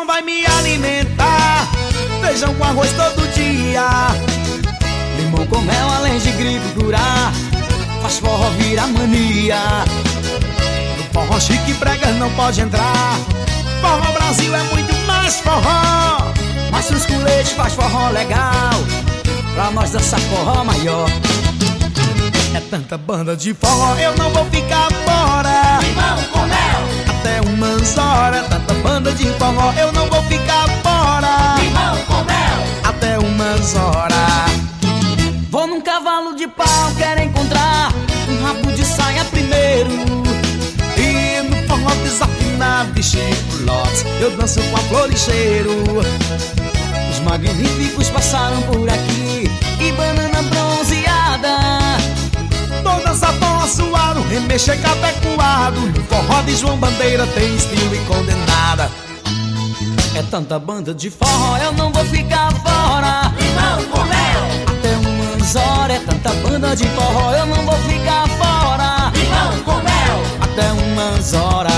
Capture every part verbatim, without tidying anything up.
vai me alimentar. Feijão com arroz todo dia, limão com mel além de gripe curar. Faz forró virar mania. No forró chique brega não pode entrar. Forró Brasil é muito mais forró. Mastruz com leite faz forró legal, pra nós dançar forró maior. É tanta banda de forró, eu não vou ficar fora. Limão com mel, até umas horas. Tanta banda de forró, eu não vou ficar fora. limão com mel, até umas horas. Vou num cavalo de pau, quero encontrar um rabo de saia primeiro. E no forró desafinado de Chico Lopes eu danço com a flor e cheiro. Os magníficos passaram por aqui e banana bronzeada. Todas a forró suado, remexer capecoado. No forró de João Bandeira tem estilo e condenada. É tanta banda de forró, eu não vou ficar fora. limão com mel, Até umas horas. É tanta banda de forró, eu não vou ficar fora. limão com mel, Até umas horas.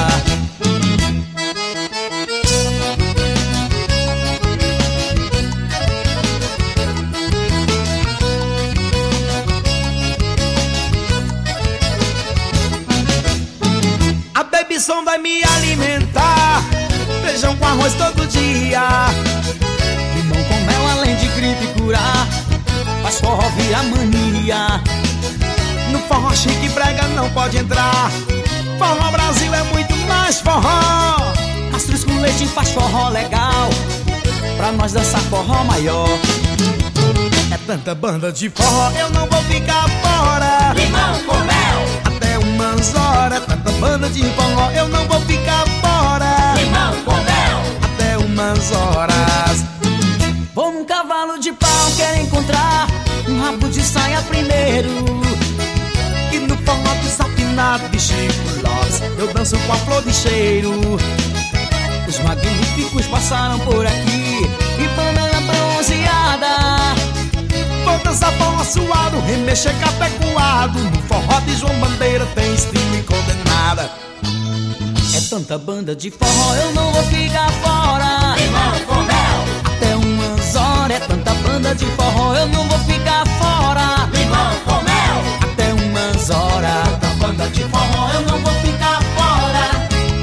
A Baby Som vai me alimentar. Feijão com arroz todo dia, limão com mel além de gripe curar. Faz forró virar mania. No forró chique brega não pode entrar. Forró Brasil é muito mais forró. Mastruz com leite faz forró legal, pra nós dançar forró maior. É tanta banda de forró, eu não vou ficar fora. limão com mel, Até umas horas. É tanta banda de forró, eu não vou ficar fora. limão com mel, Até umas horas. Vou num cavalo de pau, quero encontrar um rabo de saia primeiro. E no forró desafinado de Chico Lopes eu danço com a flor de cheiro. Os magníficos passaram por aqui e banana bronzeada. Vou dançar forró suado, remexer capecoado. No forró de João Bandeira tem estilo e condenada. É tanta banda de forró, eu não vou ficar fora. limão com mel, Até umas horas. É tanta banda de forró, eu não vou ficar fora. limão com mel, Até umas horas. da banda de forró eu não vou ficar fora.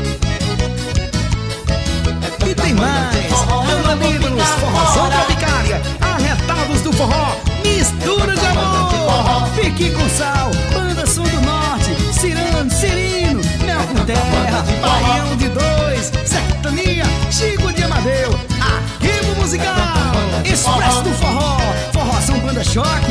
E tem mais, meus amigos, forrozão tropicália, arretados do forró, mistura de amor. Fique com sal, banda Som do Norte, Cirano, Cirino, Mel com Terra, Baião de Dois, Sertania, Chico de Amadeu, Arquivo Musical, Expresso do Forró, Forrozão Banda Choque.